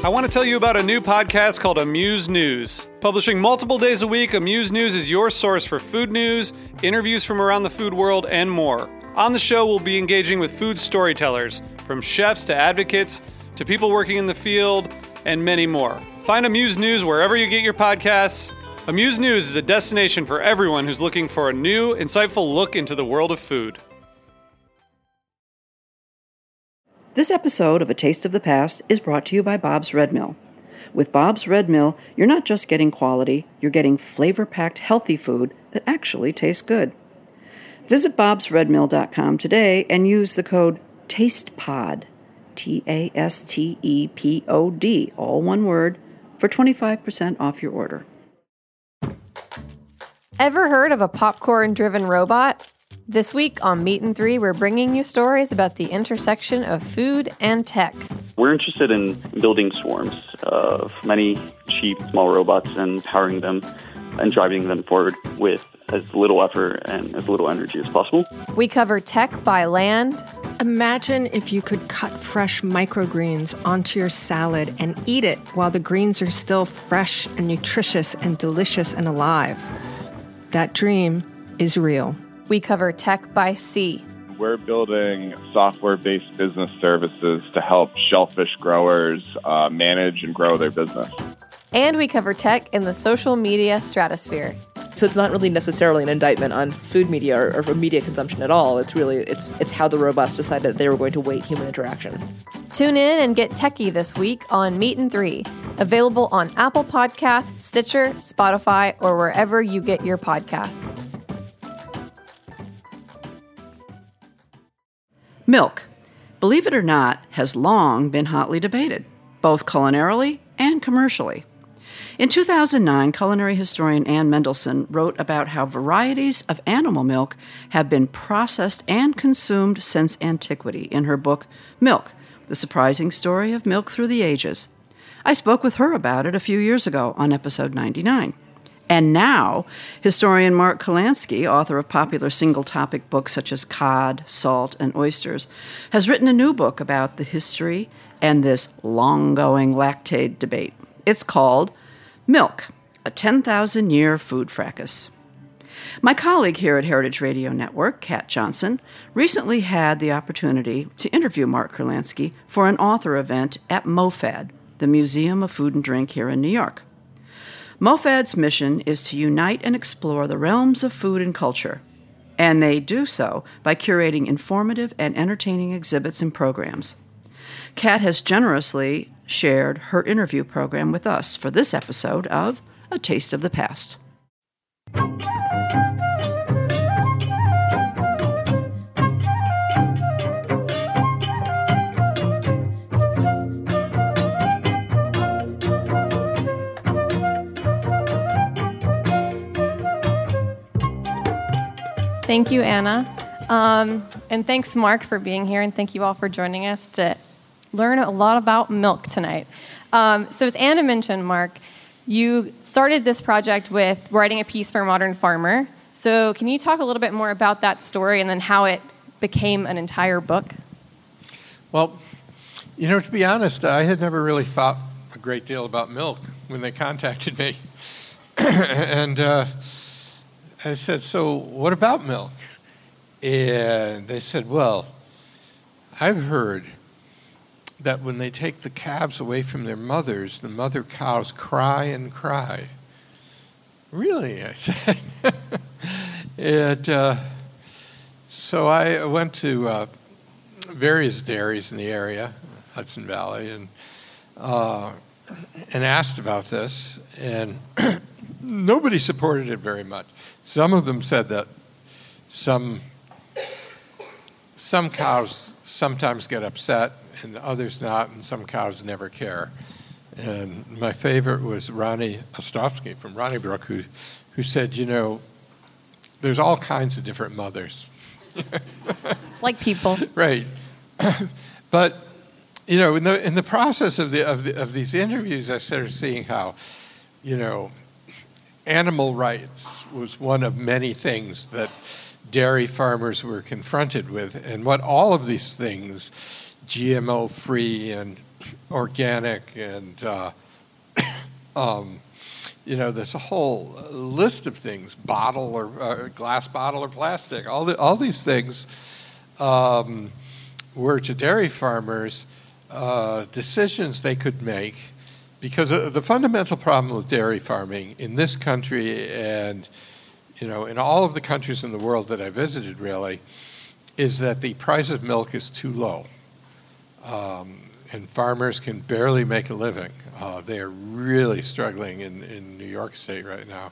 I want to tell you about a new podcast called Amuse News. Publishing multiple days a week, Amuse News is your source for food news, interviews from around the food world, and more. On the show, we'll be engaging with food storytellers, from chefs to advocates to people working in the field, and many more. Find Amuse News wherever you get your podcasts. Amuse News is a destination for everyone who's looking for a new, insightful look into the world of food. This episode of A Taste of the Past is brought to you by Bob's Red Mill. With Bob's Red Mill, you're not just getting quality, you're getting flavor-packed healthy food that actually tastes good. Visit bobsredmill.com today and use the code TASTEPOD, TASTEPOD, all one word, for 25% off your order. Ever heard of a popcorn-driven robot? This week on Meat and Three, we're bringing you stories about the intersection of food and tech. We're interested in building swarms of many cheap, small robots and powering them and driving them forward with as little effort and as little energy as possible. We cover tech by land. Imagine if you could cut fresh microgreens onto your salad and eat it while the greens are still fresh and nutritious and delicious and alive. That dream is real. We cover tech by sea. We're building software-based business services to help shellfish growers manage and grow their business. And we cover tech in the social media stratosphere. So it's not really necessarily an indictment on food media or media consumption at all. It's really, it's how the robots decided that they were going to weight human interaction. Tune in and get techie this week on Meat and Three. Available on Apple Podcasts, Stitcher, Spotify, or wherever you get your podcasts. Milk, believe it or not, has long been hotly debated, both culinarily and commercially. In 2009, culinary historian Ann Mendelsohn wrote about how varieties of animal milk have been processed and consumed since antiquity in her book, Milk, The Surprising Story of Milk Through the Ages. I spoke with her about it a few years ago on episode 99. And now, historian Mark Kurlansky, author of popular single-topic books such as Cod, Salt, and Oysters, has written a new book about the history and this long-going lactate debate. It's called Milk, a 10,000-Year Food Fracas. My colleague here at Heritage Radio Network, Kat Johnson, recently had the opportunity to interview Mark Kurlansky for an author event at MoFad, the Museum of Food and Drink here in New York. MoFad's mission is to unite and explore the realms of food and culture, and they do so by curating informative and entertaining exhibits and programs. Kat has generously shared her interview program with us for this episode of A Taste of the Past. Thank you, Anna. And thanks, Mark, for being here, and thank you all for joining us to learn a lot about milk tonight. So as Anna mentioned, Mark, you started this project with writing a piece for Modern Farmer. So can you talk a little bit more about that story and then how it became an entire book? Well, to be honest, I had never really thought a great deal about milk when they contacted me. And I said, so what about milk? And they said, well, I've heard that when they take the calves away from their mothers, the mother cows cry and cry. Really? I said. And so I went to various dairies in the area, Hudson Valley, and asked about this, and nobody supported it very much. Some of them said that some cows sometimes get upset and others not, and some cows never care. And my favorite was Ronnie Ostrovsky from Ronnybrook, who said, there's all kinds of different mothers. Like people. Right. But, in the process of these interviews, I started seeing how, animal rights was one of many things that dairy farmers were confronted with, and what all of these things, GMO-free and organic, and there's a whole list of things: bottle or glass bottle or plastic. All these things were to dairy farmers decisions they could make, because the fundamental problem with dairy farming in this country and in all of the countries in the world that I visited, really, is that the price of milk is too low. And farmers can barely make a living. They are really struggling in New York State right now.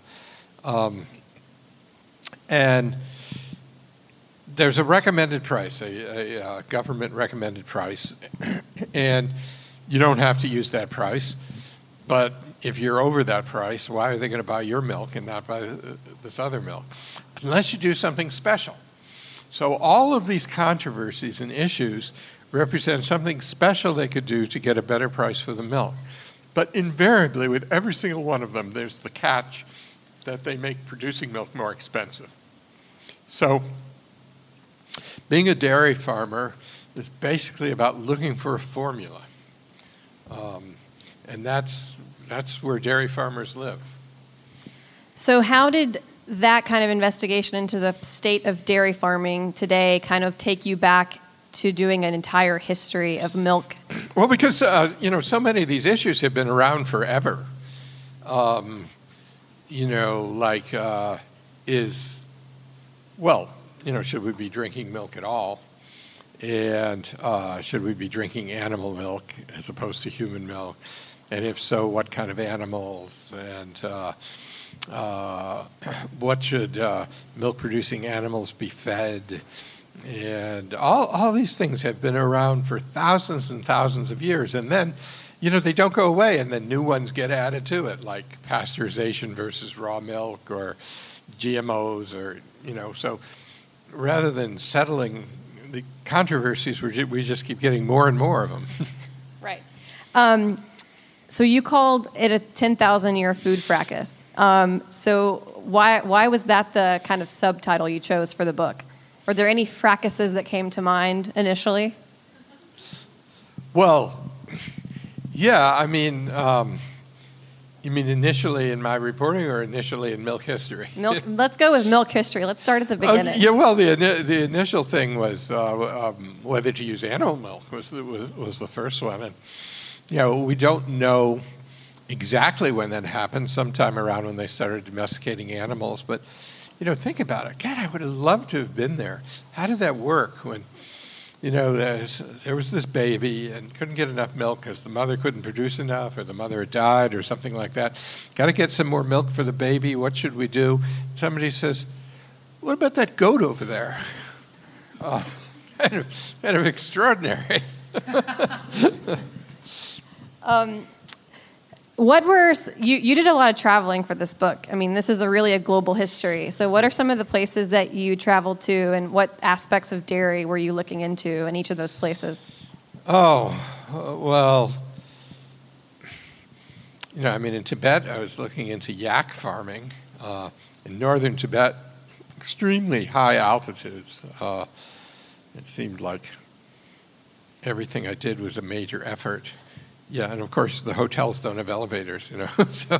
And there's a recommended price, a government recommended price, and you don't have to use that price. But if you're over that price, why are they going to buy your milk and not buy this other milk? Unless you do something special. So all of these controversies and issues represent something special they could do to get a better price for the milk. But invariably, with every single one of them, there's the catch that they make producing milk more expensive. So being a dairy farmer is basically about looking for a formula. And that's where dairy farmers live. So how did that kind of investigation into the state of dairy farming today kind of take you back to doing an entire history of milk? Well, because, so many of these issues have been around forever. Should we be drinking milk at all? And should we be drinking animal milk as opposed to human milk? And if so, what kind of animals? And what should milk-producing animals be fed? And all these things have been around for thousands and thousands of years. And then, they don't go away, and then new ones get added to it, like pasteurization versus raw milk or GMOs or, So rather than settling the controversies, we just keep getting more and more of them. Right. So you called it a 10,000-year food fracas. So why was that the kind of subtitle you chose for the book? Were there any fracases that came to mind initially? Well, yeah. You mean initially in my reporting or initially in milk history? Let's go with milk history. Let's start at the beginning. The initial thing was whether to use animal milk was the first one. And, we don't know exactly when that happened, sometime around when they started domesticating animals. But, think about it. God, I would have loved to have been there. How did that work when, there was this baby and couldn't get enough milk because the mother couldn't produce enough or the mother had died or something like that. Got to get some more milk for the baby. What should we do? Somebody says, what about that goat over there? Kind of extraordinary. You did a lot of traveling for this book. This is really a global history. So what are some of the places that you traveled to, and what aspects of dairy were you looking into in each of those places? In Tibet, I was looking into yak farming. In northern Tibet, extremely high altitudes. It seemed like everything I did was a major effort. Yeah, and of course the hotels don't have elevators, So,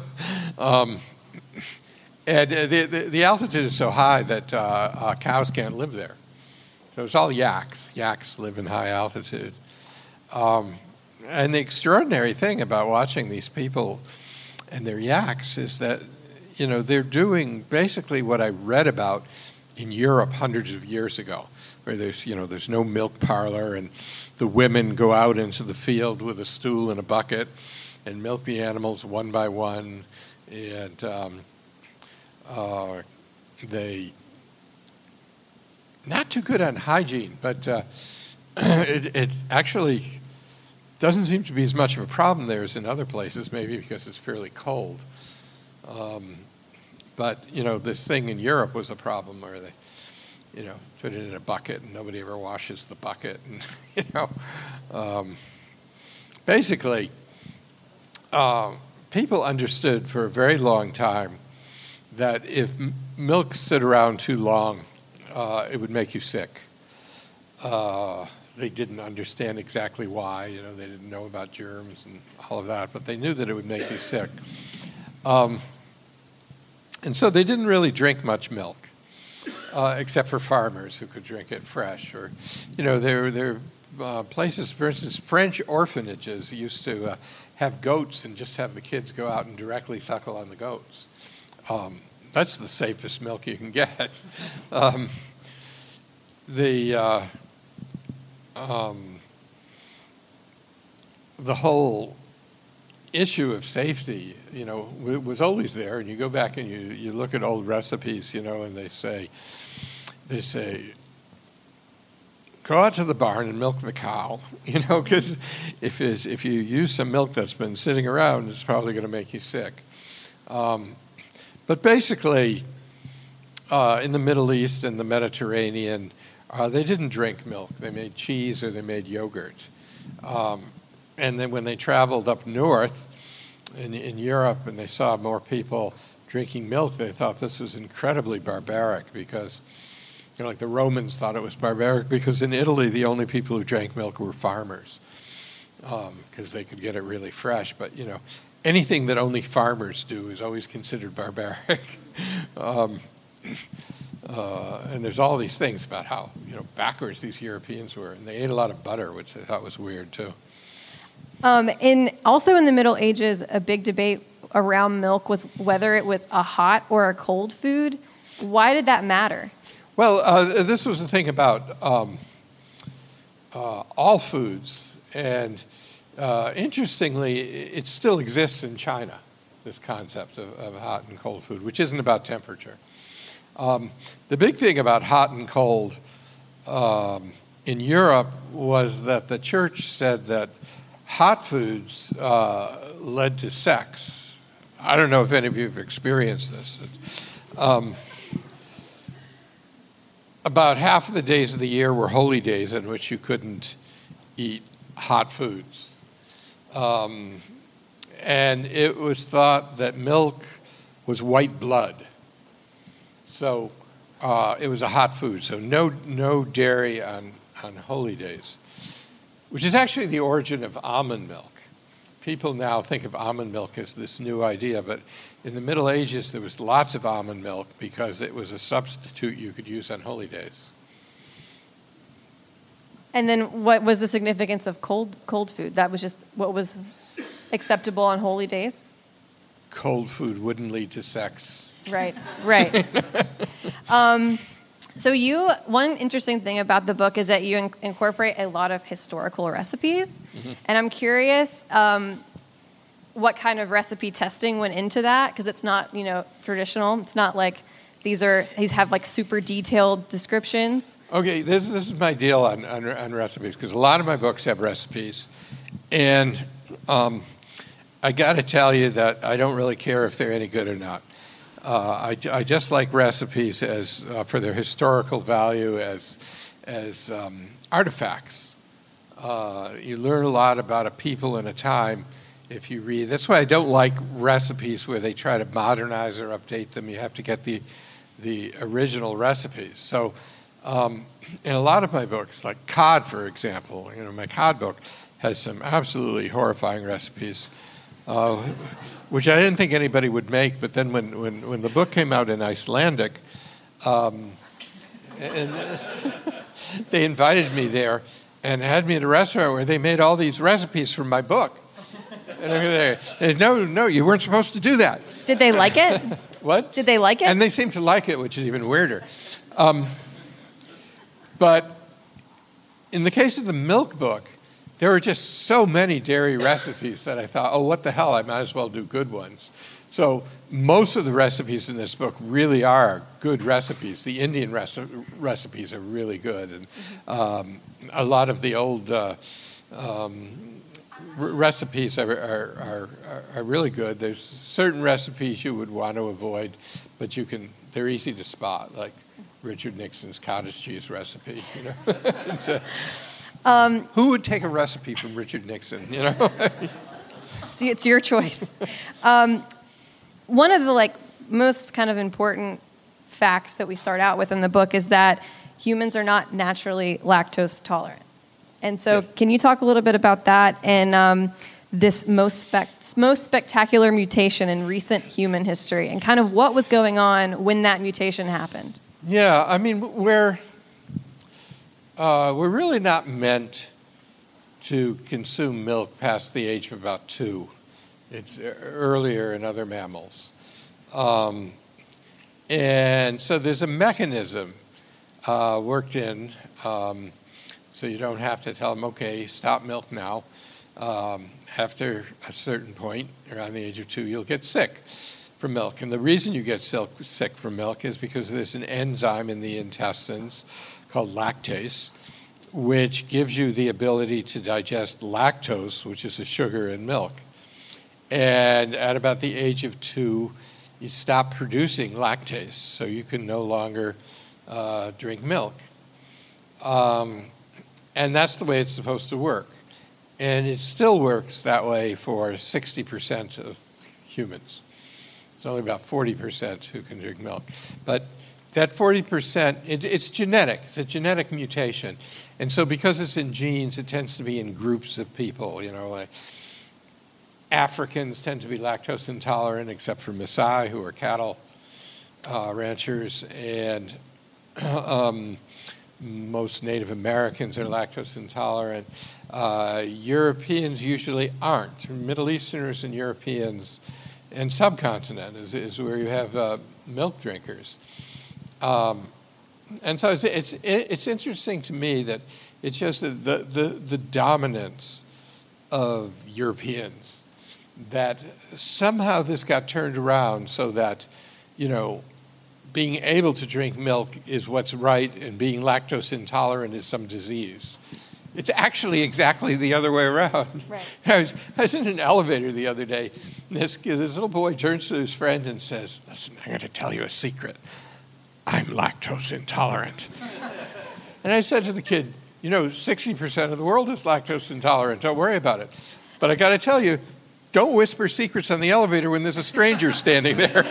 and the altitude is so high that cows can't live there. So it's all yaks. Yaks live in high altitude. And the extraordinary thing about watching these people and their yaks is that, they're doing basically what I read about in Europe hundreds of years ago, where there's no milk parlor and the women go out into the field with a stool and a bucket and milk the animals one by one, and they not too good on hygiene, but it actually doesn't seem to be as much of a problem there as in other places, maybe because it's fairly cold. But this thing in Europe was a problem where they put it in a bucket and nobody ever washes the bucket. And, basically, people understood for a very long time that if milk stood around too long, it would make you sick. they didn't understand exactly why. They didn't know about germs and all of that, but they knew that it would make you sick. And so they didn't really drink much milk, except for farmers who could drink it fresh. Or, there are places, for instance, French orphanages used to have goats and just have the kids go out and directly suckle on the goats. That's the safest milk you can get. The whole issue of safety, was always there. And you go back and you look at old recipes, and they say, go out to the barn and milk the cow, because if you use some milk that's been sitting around, it's probably going to make you sick. But basically, in the Middle East and the Mediterranean, they didn't drink milk. They made cheese or they made yogurt. And then when they traveled up north in Europe and they saw more people drinking milk, they thought this was incredibly barbaric because, like the Romans thought it was barbaric because in Italy the only people who drank milk were farmers because they could get it really fresh. But, anything that only farmers do is always considered barbaric. And there's all these things about how, backwards these Europeans were. And they ate a lot of butter, which I thought was weird, too. Also in the Middle Ages, a big debate around milk was whether it was a hot or a cold food. Why did that matter? Well, this was the thing about all foods. And interestingly, it still exists in China, this concept of hot and cold food, which isn't about temperature. The big thing about hot and cold in Europe was that the church said that hot foods led to sex. I don't know if any of you have experienced this. About half of the days of the year were holy days in which you couldn't eat hot foods. And it was thought that milk was white blood. So it was a hot food. So no dairy on holy days, which is actually the origin of almond milk. People now think of almond milk as this new idea, but in the Middle Ages there was lots of almond milk because it was a substitute you could use on holy days. And then what was the significance of cold food? That was just what was acceptable on holy days? Cold food wouldn't lead to sex. Right. So one interesting thing about the book is that you incorporate a lot of historical recipes. Mm-hmm. And I'm curious what kind of recipe testing went into that, because it's not, traditional. It's not like these have like super detailed descriptions. Okay, this is my deal on recipes, because a lot of my books have recipes. And I got to tell you that I don't really care if they're any good or not. I just like recipes as for their historical value as artifacts. You learn a lot about a people and a time if you read. That's why I don't like recipes where they try to modernize or update them. You have to get the original recipes. So in a lot of my books, like cod, for example, my cod book has some absolutely horrifying recipes. Which I didn't think anybody would make, but then when the book came out in Icelandic, and they invited me there and had me at a restaurant where they made all these recipes from my book. And no, you weren't supposed to do that. Did they like it? What? Did they like it? And they seemed to like it, which is even weirder. But in the case of the milk book, there were just so many dairy recipes that I thought, what the hell, I might as well do good ones. So most of the recipes in this book really are good recipes. The Indian recipes are really good. And a lot of the old recipes are really good. There's certain recipes you would want to avoid, but they're easy to spot, like Richard Nixon's cottage cheese recipe. Who would take a recipe from Richard Nixon? It's your choice. One of the most kind of important facts that we start out with in the book is that humans are not naturally lactose tolerant. And so can you talk a little bit about that and this most spectacular mutation in recent human history and kind of what was going on when that mutation happened? Yeah, I mean, we're really not meant to consume milk past the age of about 2. It's earlier in other mammals. And so there's a mechanism worked in, so you don't have to tell them, okay, stop milk now. After a certain point, around the age of 2, you'll get sick from milk. And the reason you get sick from milk is because there's an enzyme in the intestines called lactase, which gives you the ability to digest lactose, which is a sugar in milk. And at about the age of 2, you stop producing lactase, so you can no longer drink milk. And that's the way it's supposed to work. And it still works that way for 60% of humans. It's only about 40% who can drink milk. But that 40%, it's genetic. It's a genetic mutation. And so because it's in genes, it tends to be in groups of people. You know, like Africans tend to be lactose intolerant, except for Maasai, who are cattle ranchers. And most Native Americans are lactose intolerant. Europeans usually aren't. Middle Easterners and Europeans and subcontinent is where you have milk drinkers. And so it's interesting to me that it shows the dominance of Europeans, that somehow this got turned around so that, you know, being able to drink milk is what's right and being lactose intolerant is some disease. It's actually exactly the other way around. Right. I was in an elevator the other day, and this little boy turns to his friend and says, "Listen, I'm going to tell you a secret. I'm lactose intolerant." And I said to the kid, you know, 60% of the world is lactose intolerant. Don't worry about it. But I got to tell you, don't whisper secrets on the elevator when there's a stranger standing there.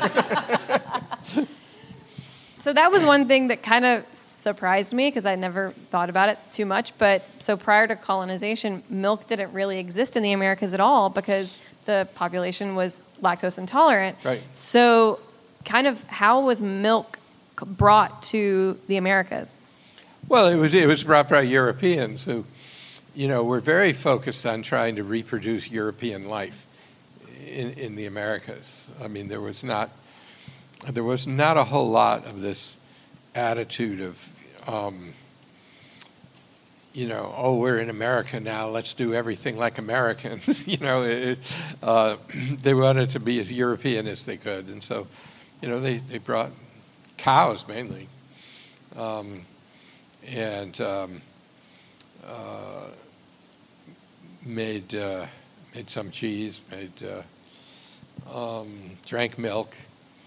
So that was one thing that kind of surprised me because I never thought about it too much. But so prior to colonization, milk didn't really exist in the Americas at all because the population was lactose intolerant. Right. So kind of how was milk brought to the Americas? Well, it was brought by Europeans who, you know, were very focused on trying to reproduce European life in the Americas. I mean, there was not a whole lot of this attitude of, you know, oh, we're in America now, let's do everything like Americans. You know, they wanted to be as European as they could. And so, you know, they brought cows mainly, and made some cheese, drank milk.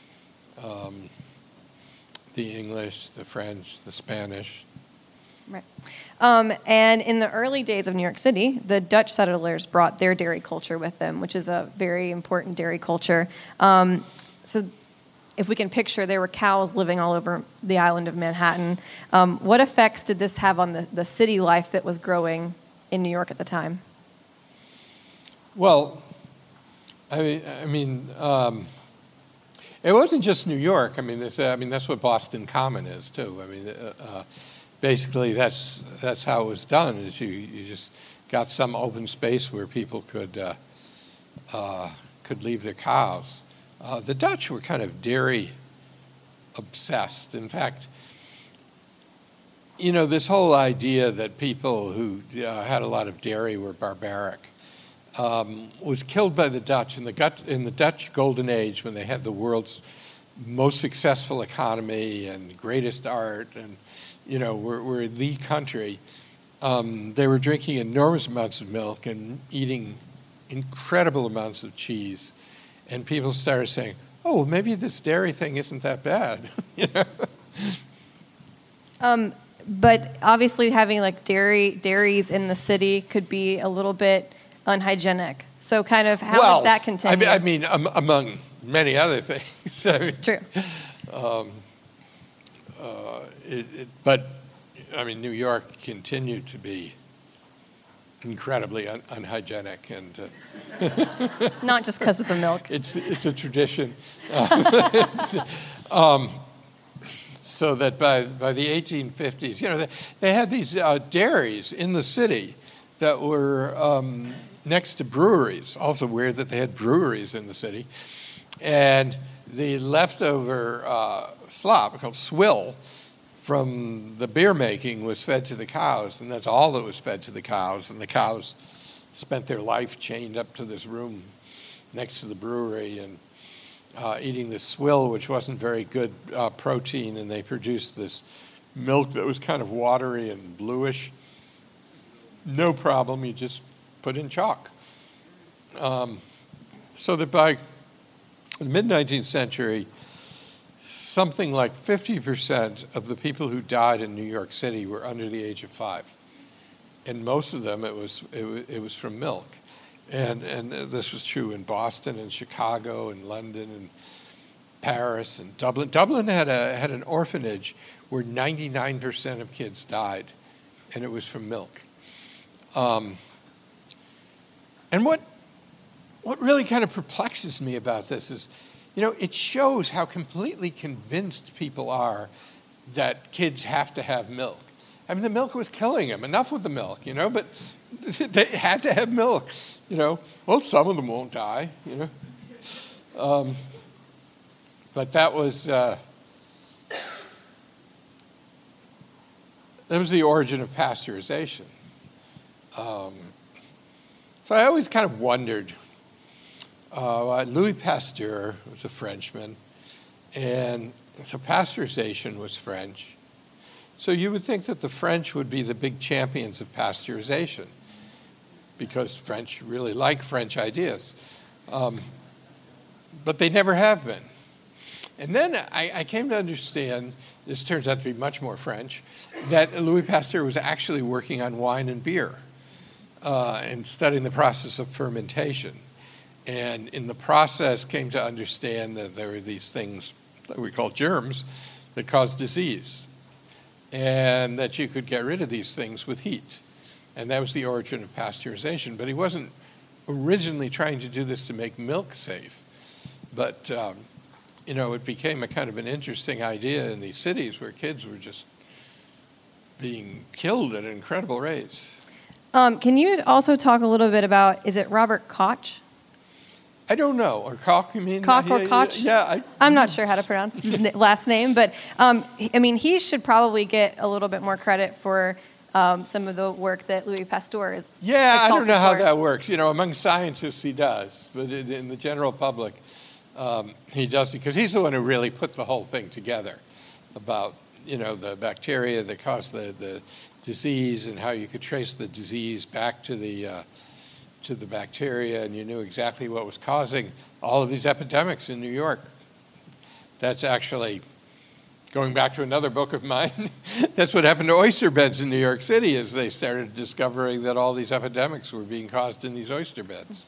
The English, the French, the Spanish. Right. And in the early days of New York City, the Dutch settlers brought their dairy culture with them, which is a very important dairy culture. So if we can picture, there were cows living all over the island of Manhattan. What effects did this have on the city life that was growing in New York at the time? Well, I mean, it wasn't just New York. I mean, that's what Boston Common is too. I mean, basically that's how it was done. Is you just got some open space where people could leave their cows. The Dutch were kind of dairy obsessed. In fact, you know, this whole idea that people who had a lot of dairy were barbaric was killed by the Dutch in the Dutch Golden Age, when they had the world's most successful economy and greatest art, and you know, were the country. They were drinking enormous amounts of milk and eating incredible amounts of cheese, and people started saying, "Oh, maybe this dairy thing isn't that bad." You know? But obviously, having like dairies in the city could be a little bit unhygienic. So kind of how did that continue? I mean, among many other things. I mean, True. But I mean, New York continued to be incredibly unhygienic, and Not just because of the milk. it's a tradition. So that by the 1850s, they had these dairies in the city that were next to breweries. Also weird that they had breweries in the city. And the leftover slop, called swill, from the beer making was fed to the cows, and that's all that was fed to the cows. And the cows spent their life chained up to this room next to the brewery and eating this swill, which wasn't very good protein, and they produced this milk that was kind of watery and bluish. No problem, you just put in chalk. So that by the mid-19th century, something like 50% of the people who died in New York City were under the age of 5. And most of them, it was from milk. And this was true in Boston and Chicago and London and Paris and Dublin. Dublin had an orphanage where 99% of kids died, and it was from milk. And what really kind of perplexes me about this is, it shows how completely convinced people are that kids have to have milk. I mean, the milk was killing them. Enough with the milk, but they had to have milk. Well, some of them won't die, but that was the origin of pasteurization. So I always kind of wondered. Louis Pasteur was a Frenchman, and so pasteurization was French. So you would think that the French would be the big champions of pasteurization, because French really like French ideas. But they never have been. And then I came to understand, this turns out to be much more French, that Louis Pasteur was actually working on wine and beer and studying the process of fermentation. And in the process came to understand that there were these things that we call germs that cause disease, and that you could get rid of these things with heat. And that was the origin of pasteurization. But he wasn't originally trying to do this to make milk safe. But, it became a kind of an interesting idea in these cities where kids were just being killed at incredible rates. Can you also talk a little bit about, is it Robert Koch? I don't know. Or Koch, you mean? Koch or Koch? Yeah. I'm not sure how to pronounce his last name, but he should probably get a little bit more credit for some of the work that Louis Pasteur is. Yeah, I don't know how that works. Among scientists he does, but in the general public he doesn't, because he's the one who really put the whole thing together about the bacteria that caused the disease and how you could trace the disease back to the bacteria, and you knew exactly what was causing all of these epidemics in New York. That's actually, going back to another book of mine, that's what happened to oyster beds in New York City, as they started discovering that all these epidemics were being caused in these oyster beds.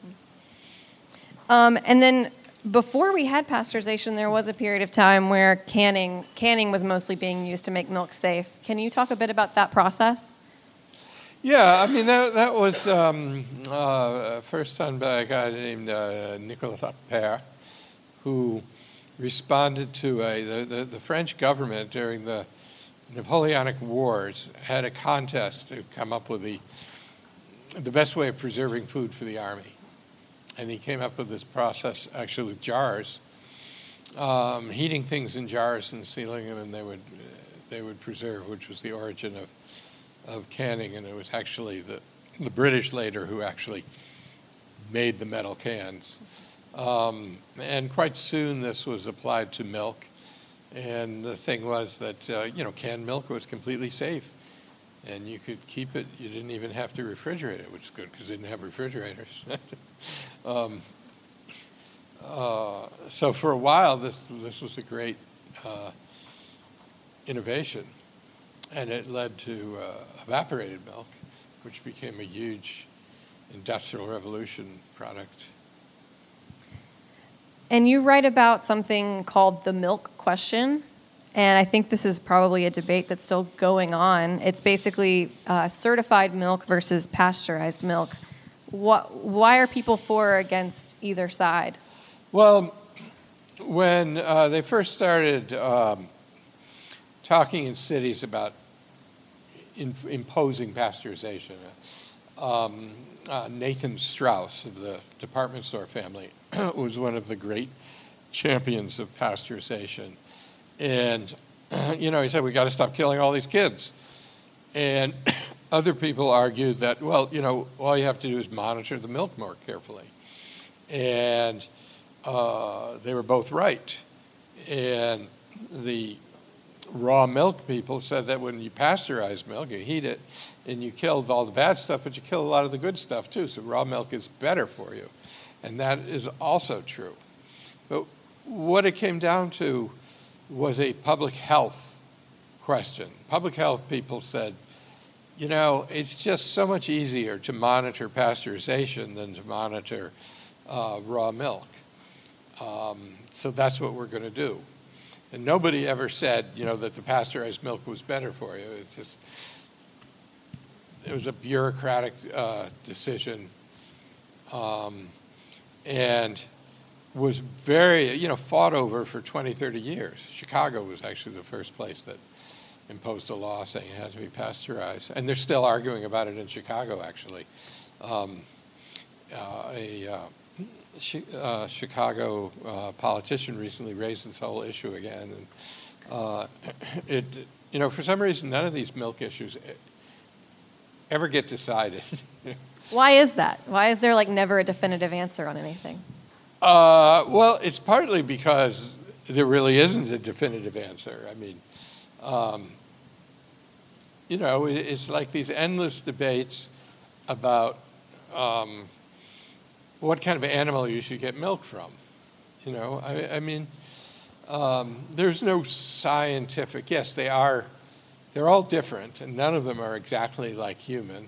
And then before we had pasteurization, there was a period of time where canning was mostly being used to make milk safe. Can you talk a bit about that process? Yeah, I mean, that was first done by a guy named Nicolas Appert, who responded to the French government during the Napoleonic Wars had a contest to come up with the best way of preserving food for the army. And he came up with this process, actually with jars, heating things in jars and sealing them, and they would preserve, which was the origin of canning. And it was actually the British later who actually made the metal cans. And quite soon this was applied to milk. And the thing was that, canned milk was completely safe. And you could keep it. You didn't even have to refrigerate it, which is good because they didn't have refrigerators. So for a while, this was a great innovation. And it led to evaporated milk, which became a huge industrial revolution product. And you write about something called the milk question. and I think this is probably a debate that's still going on. It's basically certified milk versus pasteurized milk. Why are people for or against either side? Well, when they first started talking in cities about imposing pasteurization, Nathan Strauss of the department store family was one of the great champions of pasteurization. And, he said, we got to stop killing all these kids. And other people argued that, well, all you have to do is monitor the milk more carefully. And they were both right. And the raw milk people said that when you pasteurize milk, you heat it, and you kill all the bad stuff, but you kill a lot of the good stuff too. So raw milk is better for you. And that is also true. But what it came down to was a public health question. Public health people said, it's just so much easier to monitor pasteurization than to monitor raw milk. So that's what we're going to do. And nobody ever said, that the pasteurized milk was better for you. It was a bureaucratic decision, and was very, fought over for 20, 30 years. Chicago was actually the first place that imposed a law saying it had to be pasteurized. And they're still arguing about it in Chicago, actually. Chicago politician recently raised this whole issue again. And for some reason, none of these milk issues ever get decided. Why is that? Why is there never a definitive answer on anything? Well, it's partly because there really isn't a definitive answer. I mean, it's like these endless debates about what kind of animal you should get milk from. There's no scientific, yes, they're all different, and none of them are exactly like human.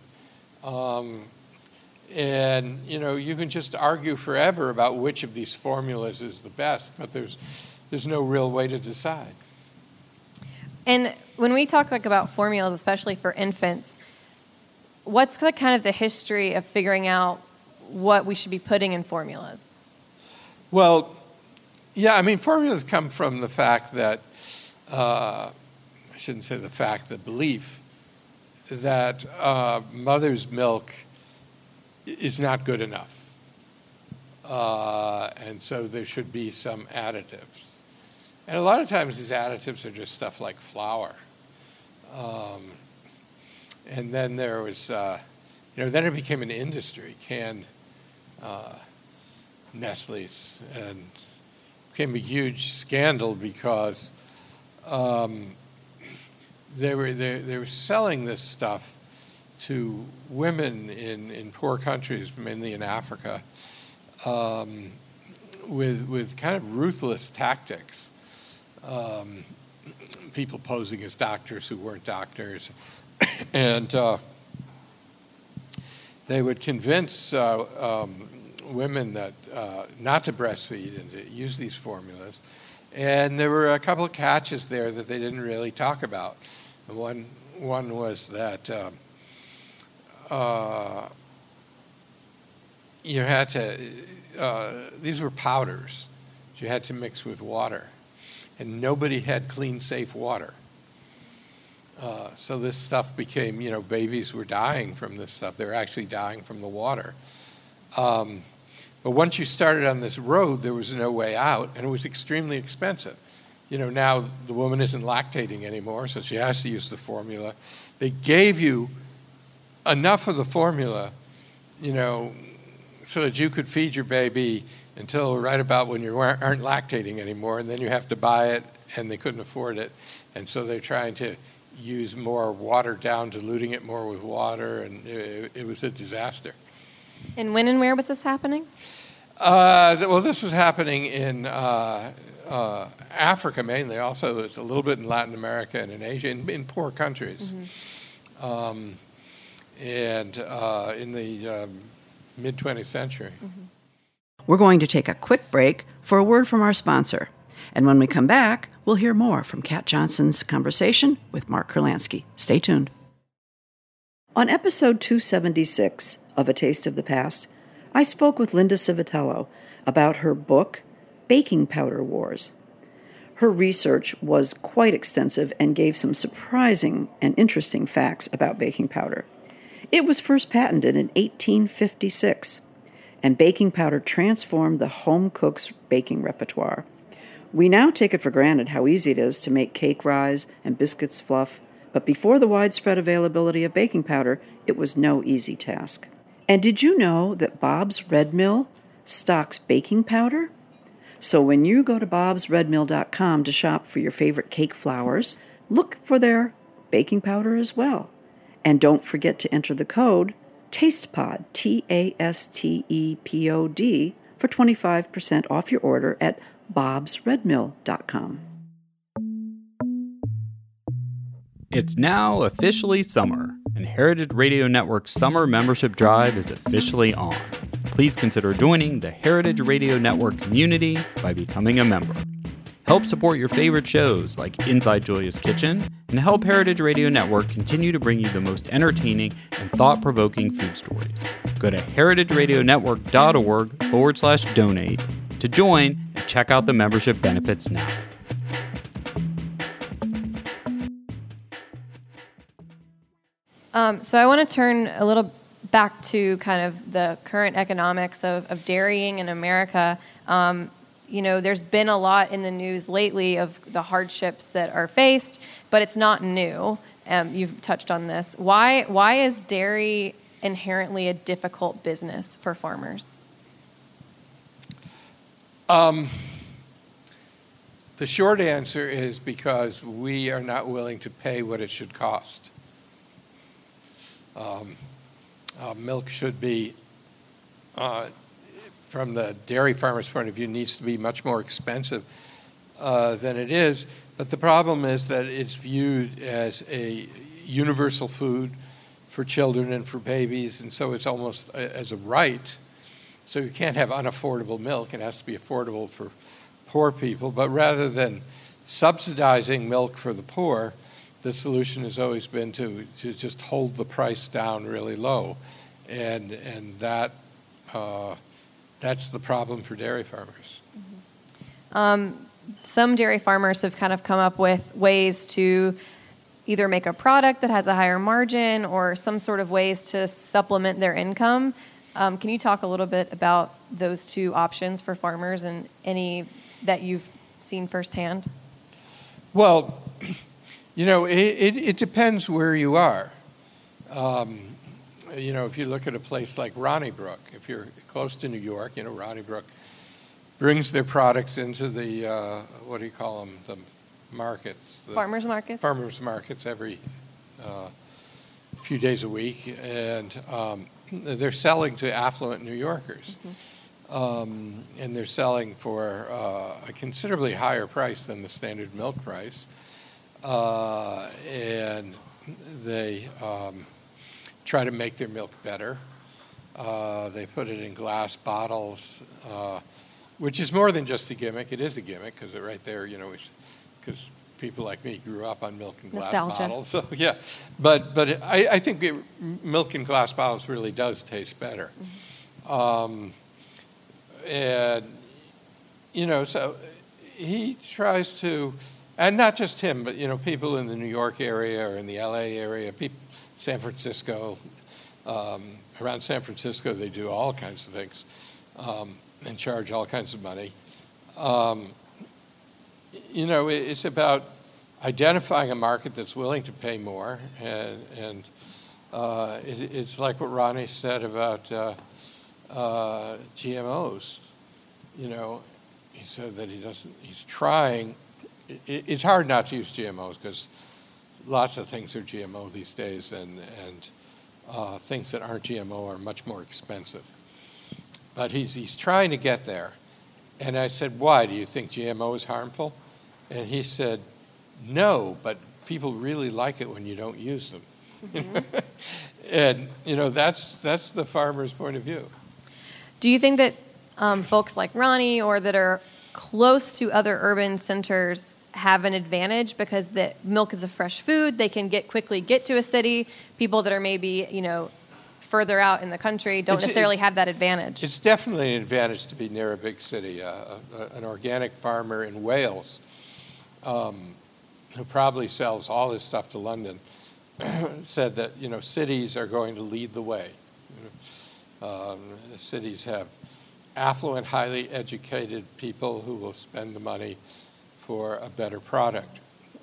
And, you can just argue forever about which of these formulas is the best, but there's no real way to decide. And when we talk about formulas, especially for infants, what's kind of the history of figuring out what we should be putting in formulas? Well, yeah, formulas come from the fact that, I shouldn't say the fact, the belief that mother's milk is not good enough. And so there should be some additives. And a lot of times these additives are just stuff like flour. And then there was, then it became an industry, canned Nestle's, and became a huge scandal because they were selling this stuff to women in poor countries, mainly in Africa, with kind of ruthless tactics. People posing as doctors who weren't doctors, and they would convince women that not to breastfeed and to use these formulas. And there were a couple of catches there that they didn't really talk about. One was that you had to, these were powders you had to mix with water, and nobody had clean, safe water. So this stuff became, babies were dying from this stuff. They were actually dying from the water. But once you started on this road, there was no way out, and it was extremely expensive. Now the woman isn't lactating anymore, so she has to use the formula. They gave you enough of the formula, so that you could feed your baby until right about when you aren't lactating anymore, and then you have to buy it, and they couldn't afford it. And so they're trying to use more watered down, diluting it more with water, and it was a disaster. And when and where was this happening? Well, this was happening in Africa mainly. Also, it's a little bit in Latin America and in Asia, in poor countries. Mm-hmm. And in the mid-20th century. Mm-hmm. We're going to take a quick break for a word from our sponsor. And when we come back, we'll hear more from Kat Johnson's conversation with Mark Kurlansky. Stay tuned. On episode 276 of A Taste of the Past, I spoke with Linda Civitello about her book, Baking Powder Wars. Her research was quite extensive and gave some surprising and interesting facts about baking powder. It was first patented in 1856, and baking powder transformed the home cook's baking repertoire. We now take it for granted how easy it is to make cake rise and biscuits fluff, but before the widespread availability of baking powder, it was no easy task. And did you know that Bob's Red Mill stocks baking powder? So when you go to bobsredmill.com to shop for your favorite cake flours, look for their baking powder as well. And don't forget to enter the code TASTEPOD, TASTEPOD, for 25% off your order at bobsredmill.com. It's now officially summer, and Heritage Radio Network's summer membership drive is officially on. Please consider joining the Heritage Radio Network community by becoming a member. Help support your favorite shows like Inside Julia's Kitchen, and help Heritage Radio Network continue to bring you the most entertaining and thought-provoking food stories. Go to heritageradionetwork.org/donate to join and check out the membership benefits now. So I want to turn a little back to kind of the current economics of dairying in America. There's been a lot in the news lately of the hardships that are faced, but it's not new. You've touched on this. Why is dairy inherently a difficult business for farmers? The short answer is because we are not willing to pay what it should cost. Milk should be, from the dairy farmer's point of view, needs to be much more expensive than it is. But the problem is that it's viewed as a universal food for children and for babies, and so it's almost as a right. So you can't have unaffordable milk. It has to be affordable for poor people. But rather than subsidizing milk for the poor, the solution has always been to just hold the price down really low. And that's the problem for dairy farmers. Mm-hmm. Some dairy farmers have kind of come up with ways to either make a product that has a higher margin or some sort of ways to supplement their income. Can you talk a little bit about those two options for farmers and any that you've seen firsthand? Well, it depends where you are. If you look at a place like Ronnybrook, if you're close to New York, Ronnybrook brings their products into the, what do you call them, the markets? Farmers markets? Farmers markets every few days a week, and they're selling to affluent New Yorkers. Mm-hmm. And they're selling for a considerably higher price than the standard milk price. And they try to make their milk better. They put it in glass bottles, which is more than just a gimmick. It is a gimmick because right there, because people like me grew up on milk in glass bottles. So yeah, but I think milk in glass bottles really does taste better. Mm-hmm. So he tries to. And not just him, but people in the New York area or in the LA area, San Francisco. Around San Francisco, they do all kinds of things and charge all kinds of money. It's about identifying a market that's willing to pay more, and it's like what Ronnie said about GMOs. He said that he's trying. It's hard not to use GMOs because lots of things are GMO these days, and things that aren't GMO are much more expensive. But he's trying to get there. And I said, why? Do you think GMO is harmful? And he said, no, but people really like it when you don't use them. Mm-hmm. And, that's the farmer's point of view. Do you think that folks like Ronnie or that are close to other urban centers have an advantage because the milk is a fresh food. They can quickly get to a city. People that are maybe, further out in the country don't necessarily have that advantage. It's definitely an advantage to be near a big city. An organic farmer in Wales, who probably sells all his stuff to London, said that, cities are going to lead the way. Cities have affluent, highly educated people who will spend the money for a better product.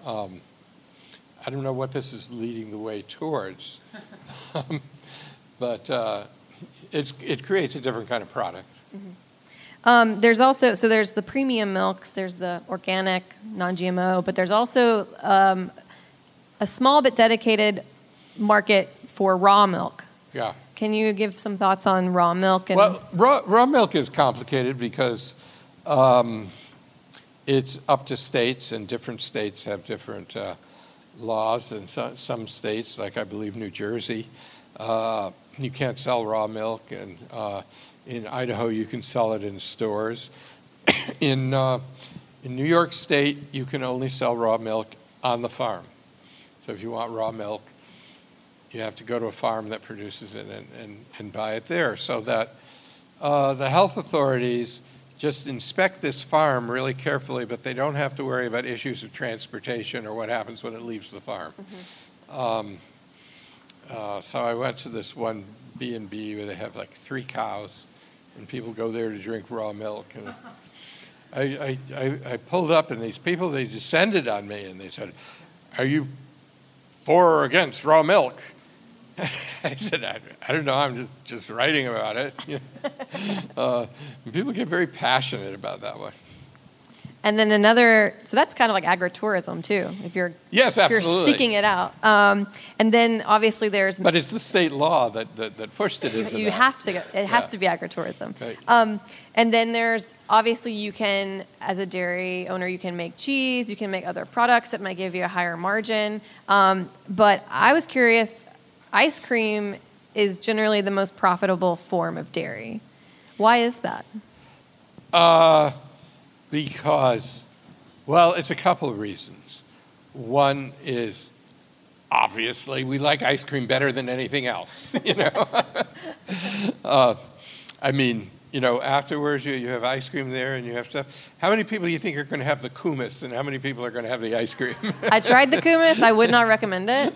I don't know what this is leading the way towards, but it creates a different kind of product. Mm-hmm. There's the premium milks, there's the organic, non-GMO, but there's also a small but dedicated market for raw milk. Yeah. Can you give some thoughts on raw milk? Well, raw milk is complicated because it's up to states, and different states have different laws. And some states, like I believe New Jersey, you can't sell raw milk, and in Idaho you can sell it in stores. In New York State, you can only sell raw milk on the farm. So if you want raw milk, you have to go to a farm that produces it and buy it there. So that the health authorities just inspect this farm really carefully, but they don't have to worry about issues of transportation or what happens when it leaves the farm. Mm-hmm. So I went to this one B&B where they have like 3 cows, and people go there to drink raw milk. And I pulled up, and these people, they descended on me, and they said, "Are you for or against raw milk?" I said, I don't know, I'm just writing about it. People get very passionate about that one. And then so that's kind of like agritourism too, if you're seeking it out. And then obviously But it's the state law that pushed it into you have to go, it has to be agritourism. Right. And then there's, obviously you can, as a dairy owner, you can make cheese, you can make other products that might give you a higher margin. But I was curious, ice cream is generally the most profitable form of dairy. Why is that? Because, well, it's a couple of reasons. One is, obviously, we like ice cream better than anything else, afterwards you have ice cream there and you have stuff. How many people do you think are going to have the kummis, and how many people are going to have the ice cream? I tried the kummis. I would not recommend it.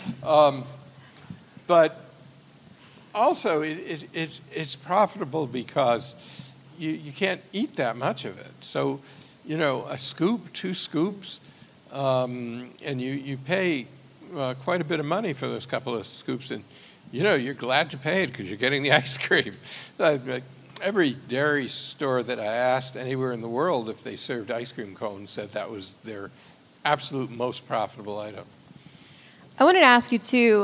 But also, it's profitable because you can't eat that much of it. So, a scoop, 2 scoops, and you pay quite a bit of money for those couple of scoops, and you're glad to pay it because you're getting the ice cream. Every dairy store that I asked anywhere in the world if they served ice cream cones said that was their absolute most profitable item. I wanted to ask you too,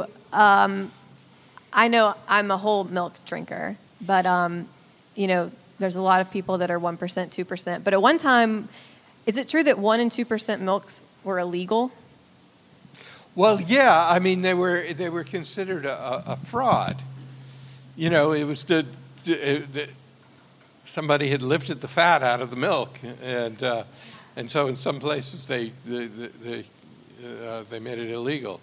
I know I'm a whole milk drinker, but there's a lot of people that are 1%, 2%. But at one time, is it true that 1% and 2% milks were illegal? Well, yeah. They were considered a fraud. It was somebody had lifted the fat out of the milk, and so in some places they made it illegal.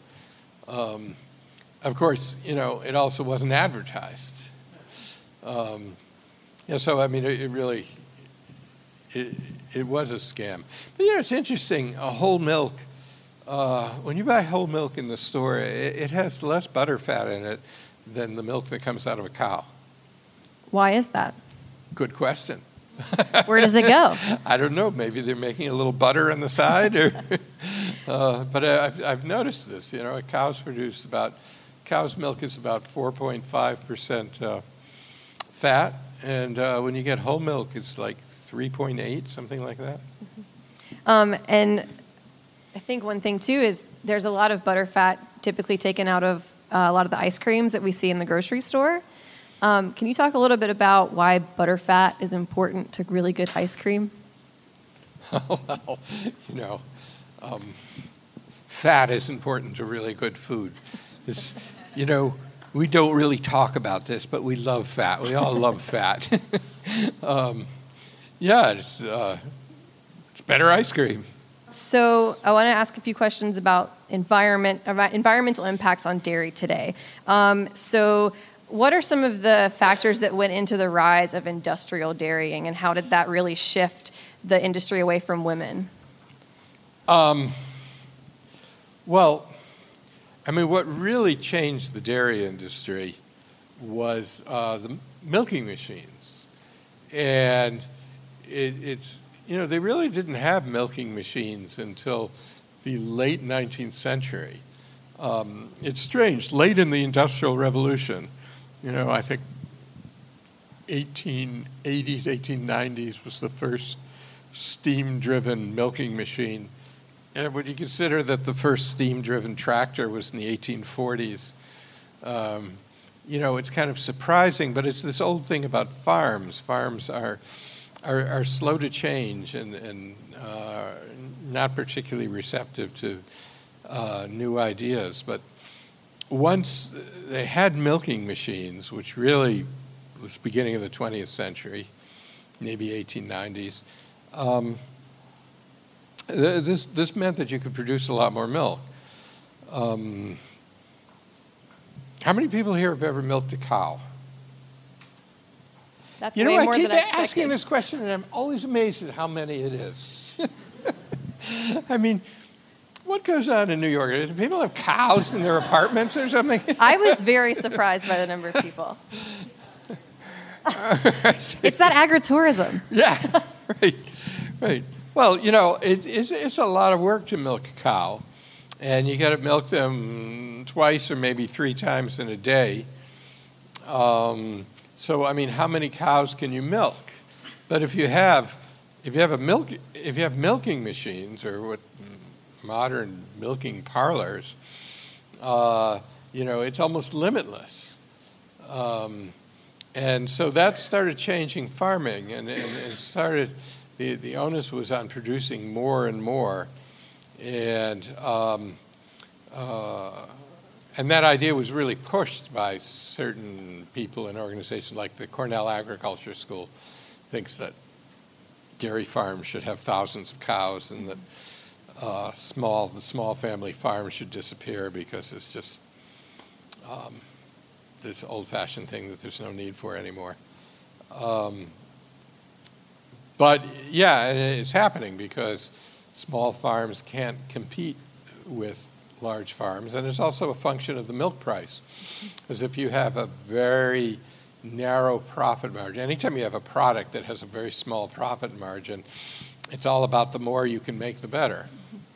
Of course, it also wasn't advertised. So it really was a scam. But it's interesting. Whole milk. When you buy whole milk in the store, it has less butter fat in it than the milk that comes out of a cow. Why is that? Good question. Where does it go? I don't know. Maybe they're making a little butter on the side, or. But I've noticed this. Cow's milk is about 4.5% fat, and when you get whole milk, it's like 3.8, something like that. Mm-hmm. And I think one thing too is there's a lot of butter fat typically taken out of a lot of the ice creams that we see in the grocery store. Can you talk a little bit about why butter fat is important to really good ice cream? Well, fat is important to really good food. We don't really talk about this, but we love fat. We all love fat. Yeah, it's better ice cream. So I want to ask a few questions about environmental impacts on dairy today. So what are some of the factors that went into the rise of industrial dairying, and how did that really shift the industry away from women? Well, I mean, what really changed the dairy industry was the milking machines. And it's, they really didn't have milking machines until the late 19th century. It's strange, late in the Industrial Revolution, I think 1880s, 1890s was the first steam-driven milking machine. And when you consider that the first steam-driven tractor was in the 1840s, it's kind of surprising, but it's this old thing about farms. Farms are slow to change and not particularly receptive to new ideas. But once they had milking machines, which really was beginning of the 20th century, maybe 1890s, this meant that you could produce a lot more milk. How many people here have ever milked a cow? That's way more than I expected. I keep asking this question, and I'm always amazed at how many it is. I mean, what goes on in New York? Do people have cows in their apartments or something? I was very surprised by the number of people. It's that agritourism. Yeah, right. Well, it's a lot of work to milk a cow, and you got to milk them twice or maybe 3 times in a day. So, I mean, how many cows can you milk? But if you have milking machines or what modern milking parlors, it's almost limitless. And so that started changing farming, and started. The onus was on producing more and more, and that idea was really pushed by certain people in organizations like the Cornell Agriculture School. Thinks that dairy farms should have thousands of cows, and that the small family farms should disappear because it's just this old-fashioned thing that there's no need for anymore. But yeah, it's happening because small farms can't compete with large farms, and it's also a function of the milk price. Because if you have a very narrow profit margin, anytime you have a product that has a very small profit margin, it's all about the more you can make, the better.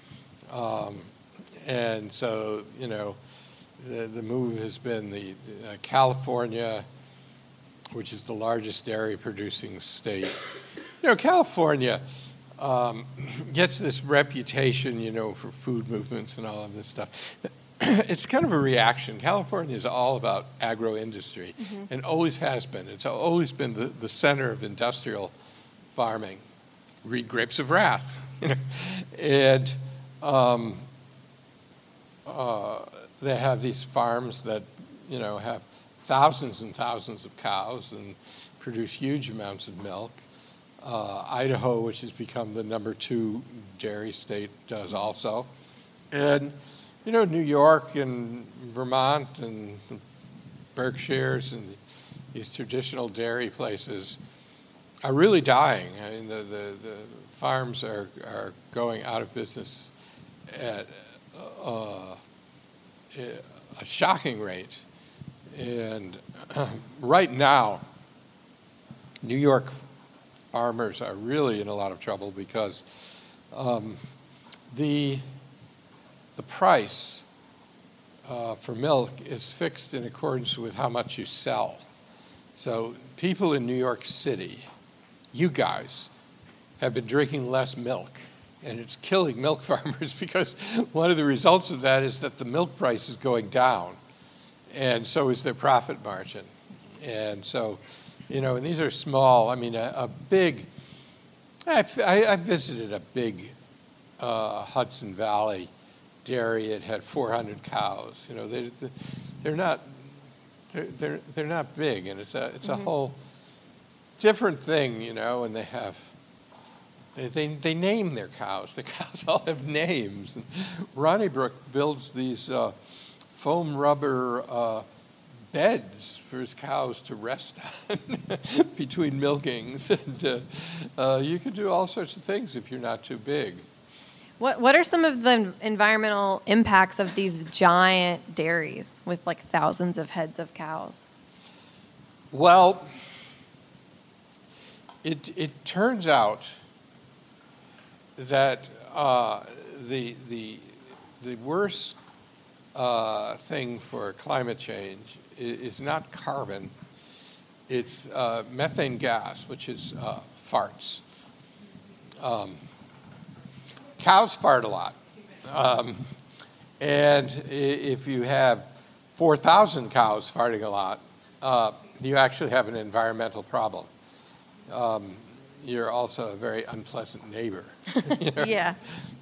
And so, the move has been the California, which is the largest dairy producing state. California gets this reputation, for food movements and all of this stuff. It's kind of a reaction. California is all about agro-industry, and always has been. It's always been the center of industrial farming. Read Grapes of Wrath. And they have these farms that, have thousands and thousands of cows and produce huge amounts of milk. Idaho, which has become the number 2 dairy state, does also. And, New York and Vermont and Berkshires and these traditional dairy places are really dying. I mean, the farms are going out of business at a shocking rate. And right now, New York farmers are really in a lot of trouble because the price for milk is fixed in accordance with how much you sell. So people in New York City, you guys, have been drinking less milk, and it's killing milk farmers because one of the results of that is that the milk price is going down, and so is their profit margin. And so, and these are small. I mean, I visited a big Hudson Valley dairy. It had 400 cows. They're not big, and it's a whole different thing. And they have they name their cows. The cows all have names. And Ronnybrook builds these foam rubber beds for his cows to rest on between milkings. And you can do all sorts of things if you're not too big. What are some of the environmental impacts of these giant dairies with like thousands of heads of cows? Well, it turns out that the worst thing for climate change is not carbon. It's methane gas, which is farts. Cows fart a lot. And if you have 4,000 cows farting a lot, you actually have an environmental problem. You're also a very unpleasant neighbor. You know? Yeah.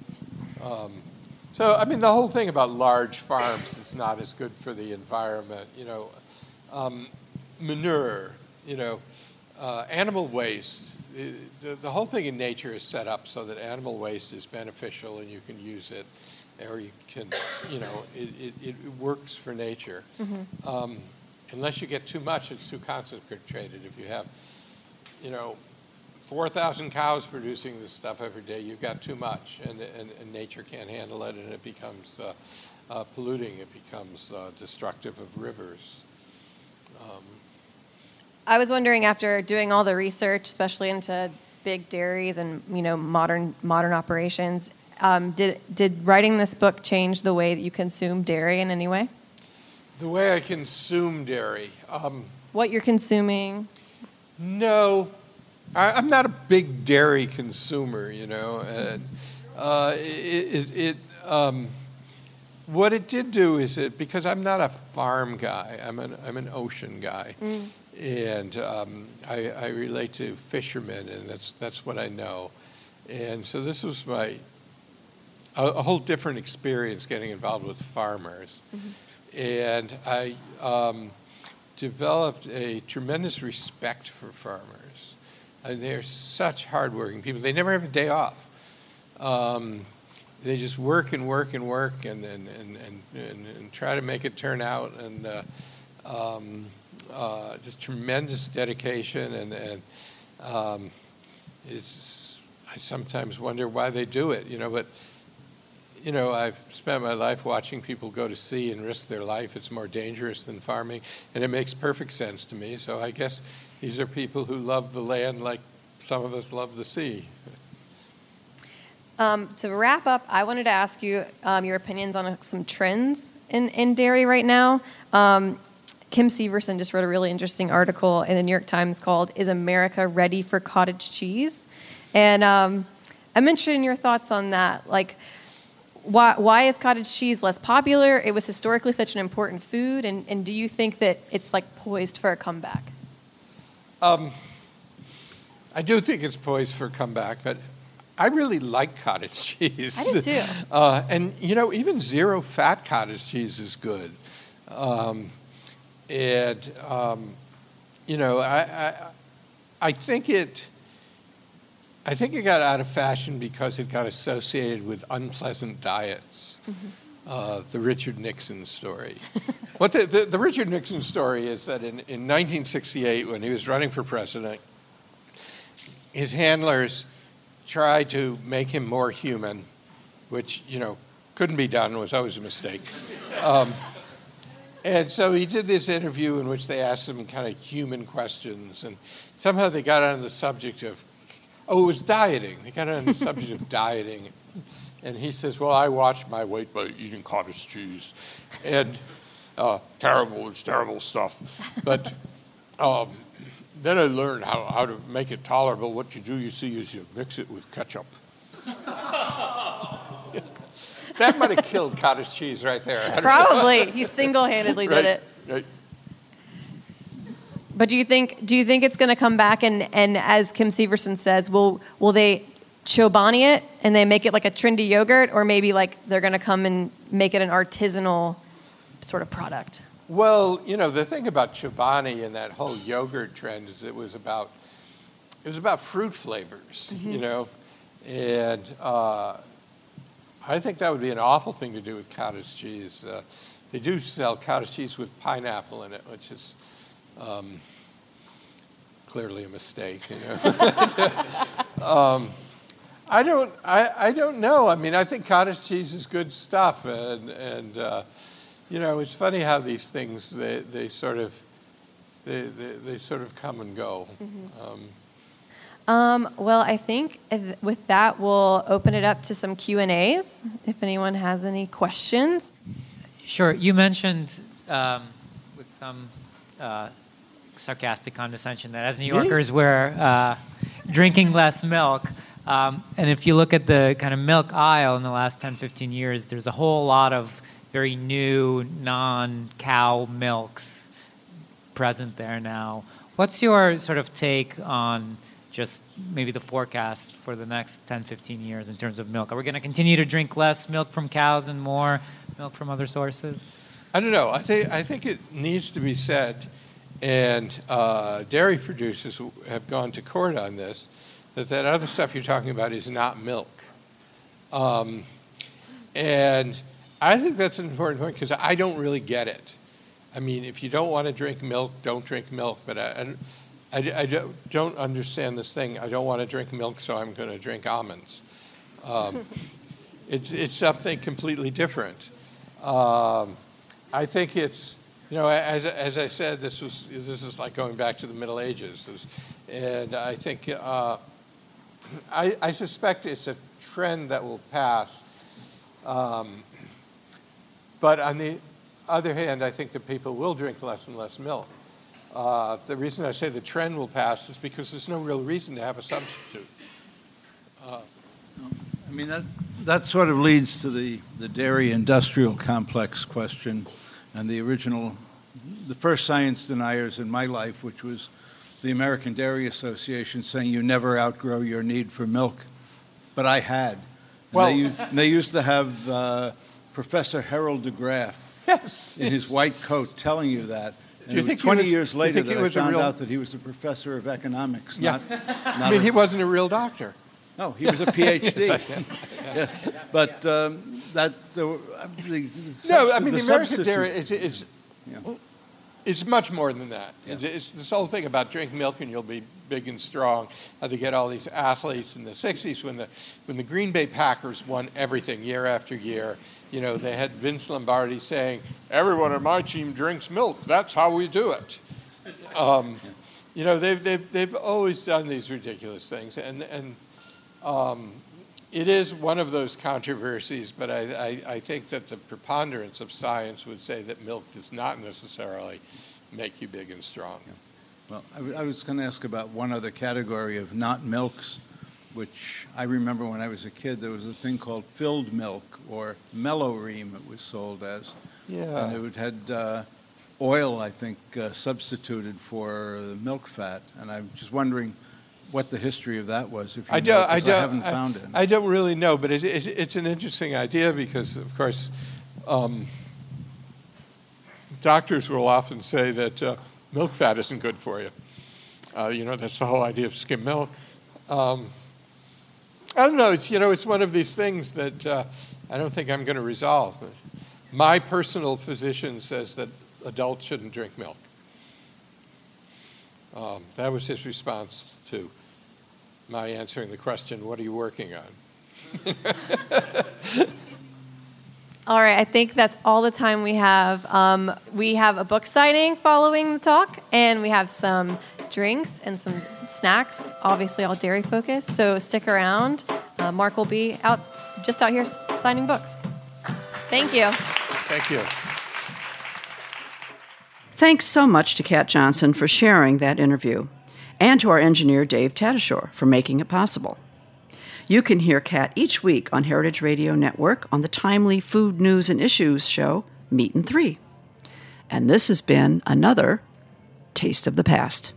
So, I mean, the whole thing about large farms is not as good for the environment. You know, manure, you know, animal waste. The whole thing in nature is set up so that animal waste is beneficial and you can use it, or you can, you know, it works for nature. Mm-hmm. Unless you get too much, it's too concentrated. If you have, you know, 4,000 cows producing this stuff every day, you've got too much, and nature can't handle it, and it becomes polluting. It becomes destructive of rivers. I was wondering, after doing all the research, especially into big dairies and, you know, modern operations, did writing this book change the way that you consume dairy in any way? The way I consume dairy. What you're consuming? No, I'm not a big dairy consumer, you know. And what it did do is because I'm not a farm guy, I'm an ocean guy. Mm. And I relate to fishermen, and that's what I know. And so this was a whole different experience getting involved with farmers. Mm-hmm. And I developed a tremendous respect for farmers. And they're such hardworking people. They never have a day off. They just work and work and work and try to make it turn out. And just tremendous dedication, and I sometimes wonder why they do it, you know. But you know, I've spent my life watching people go to sea and risk their life. It's more dangerous than farming, and it makes perfect sense to me. So I guess these are people who love the land like some of us love the sea. To wrap up, I wanted to ask you your opinions on some trends in dairy right now. Kim Severson just wrote a really interesting article in the New York Times called "Is America Ready for Cottage Cheese?" And I'm interested in your thoughts on that. Like, why is cottage cheese less popular? It was historically such an important food, and do you think that it's like poised for a comeback? I do think it's poised for a comeback, but I really like cottage cheese. I do too. And you know, even zero-fat cottage cheese is good. You know, I think it got out of fashion because it got associated with unpleasant diets. Mm-hmm. The Richard Nixon story. What the Richard Nixon story is that in 1968, when he was running for president, his handlers tried to make him more human, which, you know, couldn't be done, was always a mistake. And so he did this interview in which they asked him kind of human questions, and somehow they got on the subject of, it was dieting. They got on the subject of dieting, and he says, well, I watched my weight by eating cottage cheese, and it's terrible stuff. But then I learned how to make it tolerable. What you do, you see, is you mix it with ketchup. That might have killed cottage cheese right there. Probably. He single-handedly did it. Right. But do you think it's going to come back, and as Kim Severson says, will they Chobani it and they make it like a trendy yogurt, or maybe like they're going to come and make it an artisanal sort of product? Well, you know, the thing about Chobani and that whole yogurt trend is it was about fruit flavors, mm-hmm. you know. And I think that would be an awful thing to do with cottage cheese. They do sell cottage cheese with pineapple in it, which is clearly a mistake, you know. I don't know. I mean, I think cottage cheese is good stuff, and you know, it's funny how these things they sort of come and go. Well, I think with that, we'll open it up to some Q&As, if anyone has any questions. Sure. You mentioned with some sarcastic condescension that as New Yorkers, we're drinking less milk. And if you look at the kind of milk aisle in the last 10, 15 years, there's a whole lot of very new non-cow milks present there now. What's your sort of take on just maybe the forecast for the next 10, 15 years in terms of milk? Are we going to continue to drink less milk from cows and more milk from other sources? I don't know. I think it needs to be said, and dairy producers have gone to court on this, that other stuff you're talking about is not milk. And I think that's an important point because I don't really get it. I mean, if you don't want to drink milk, don't drink milk. But I don't understand this thing. I don't want to drink milk, so I'm going to drink almonds. It's something completely different. I think it's, you know, as I said, this is like going back to the Middle Ages, and I think I suspect it's a trend that will pass. But on the other hand, I think that people will drink less and less milk. The reason I say the trend will pass is because there's no real reason to have a substitute. I mean, that sort of leads to the dairy industrial complex question and the first science deniers in my life, which was the American Dairy Association saying you never outgrow your need for milk. But I had. And they used to have Professor Harold de Graaf in his white coat telling you that. And Do you think 20 years later that I found real... out that he was a professor of economics. Yeah. I mean, he wasn't a real doctor. No, he was a PhD. Yes. But the American dairy, it's much more than that. Yeah. It's this whole thing about drink milk and you'll be big and strong. They get all these athletes in the 60s when the Green Bay Packers won everything year after year. You know, they had Vince Lombardi saying, "Everyone on my team drinks milk. That's how we do it." You know, they've always done these ridiculous things, and it is one of those controversies. But I think that the preponderance of science would say that milk does not necessarily make you big and strong. Yeah. Well, I was going to ask about one other category of not milks, which I remember when I was a kid, there was a thing called filled milk, or Mellow-Ream it was sold as. Yeah. And it had oil, I think, substituted for the milk fat. And I'm just wondering what the history of that was, if you know, I haven't found it. I don't really know, but it's an interesting idea because, of course, doctors will often say that milk fat isn't good for you. You know, that's the whole idea of skim milk. I don't know. It's one of these things that I don't think I'm going to resolve. But my personal physician says that adults shouldn't drink milk. That was his response to my answering the question, "What are you working on?" All right, I think that's all the time we have. We have a book signing following the talk, and we have some drinks and some snacks, obviously all dairy focused, so stick around. Mark will be just out here signing books. Thank you. Thank you. Thanks so much to Kat Johnson for sharing that interview, and to our engineer Dave Tatasciore for making it possible. You can hear Kat each week on Heritage Radio Network on the timely food news and issues show, Meat and Three. And this has been another Taste of the Past.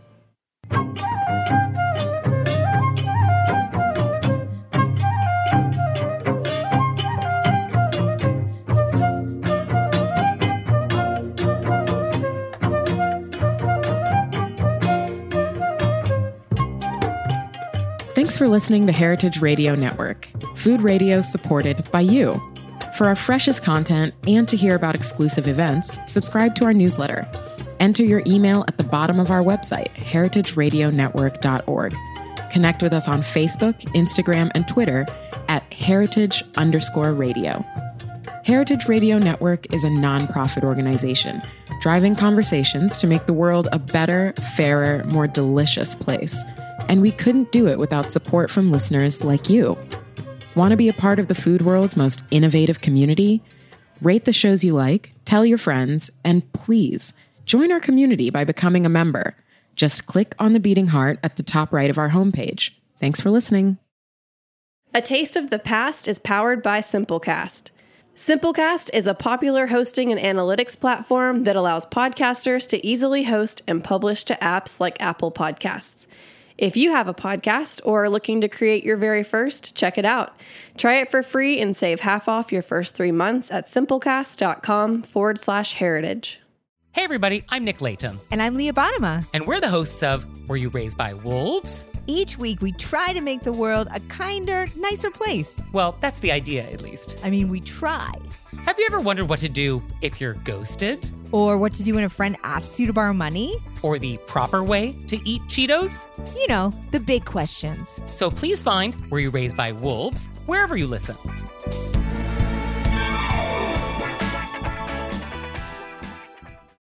Thanks for listening to Heritage Radio Network, food radio supported by you. For our freshest content and to hear about exclusive events, subscribe to our newsletter. Enter your email at the bottom of our website, heritageradionetwork.org. Connect with us on Facebook, Instagram, and Twitter at heritage_radio. Heritage Radio Network is a nonprofit organization driving conversations to make the world a better, fairer, more delicious place. And we couldn't do it without support from listeners like you. Want to be a part of the food world's most innovative community? Rate the shows you like, tell your friends, and please join our community by becoming a member. Just click on the beating heart at the top right of our homepage. Thanks for listening. A Taste of the Past is powered by Simplecast. Simplecast is a popular hosting and analytics platform that allows podcasters to easily host and publish to apps like Apple Podcasts. If you have a podcast or are looking to create your very first, check it out. Try it for free and save half off your first 3 months at simplecast.com/heritage. Hey everybody, I'm Nick Latham. And I'm Leah Bottoма. And we're the hosts of Were You Raised by Wolves? Each week we try to make the world a kinder, nicer place. Well, that's the idea, at least. I mean, we try. Have you ever wondered what to do if you're ghosted? Or what to do when a friend asks you to borrow money? Or the proper way to eat Cheetos? You know, the big questions. So please find Were You Raised by Wolves wherever you listen.